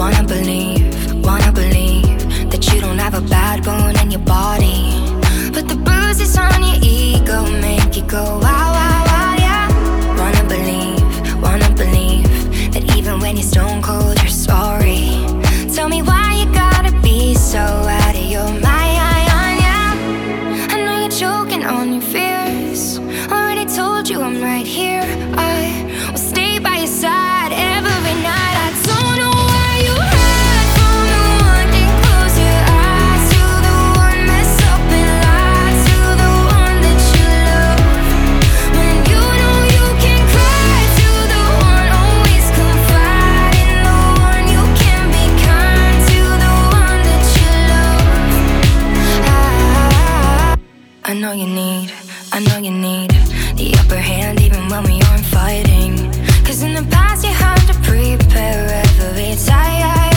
wanna believe that you don't have a bad bone in your body, but the bruises on your ego make you go wow, wow, wow, yeah. Wanna believe that even when you're stone cold, you're sorry. Tell me why you gotta be so out of your mind, yeah. I know you're choking on your fears. Already told you I'm right here. I will stay by your side every night. I don't know where you hide from the one and close your eyes to the one mess up and lie to the one that you love. When you know you can cry to the one, always confide in the one. You can be kind to the one that you love. I know you need the upper hand even when we aren't fighting. 'Cause in the past you had to prepare every time.